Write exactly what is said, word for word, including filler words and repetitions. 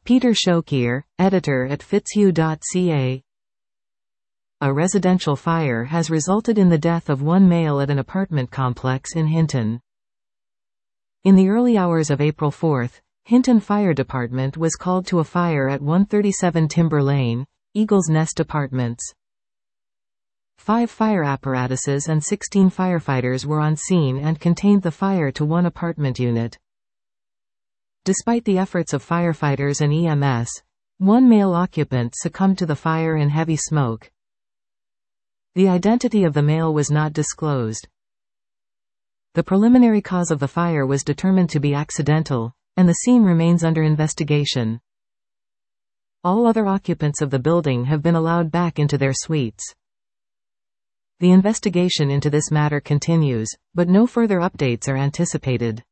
Peter Shokier, editor at fitzhugh dot c a. A residential fire has resulted in the death of one male at an apartment complex in Hinton. In the early hours of April fourth, Hinton Fire Department was called to a fire at one thirty-seven Timber Lane, Eagles Nest Apartments. Five fire apparatuses and sixteen firefighters were on scene and contained the fire to one apartment unit. Despite the efforts of firefighters and E M S, one male occupant succumbed to the fire in heavy smoke. The identity of the male was not disclosed. The preliminary cause of the fire was determined to be accidental, and the scene remains under investigation. All other occupants of the building have been allowed back into their suites. The investigation into this matter continues, but no further updates are anticipated.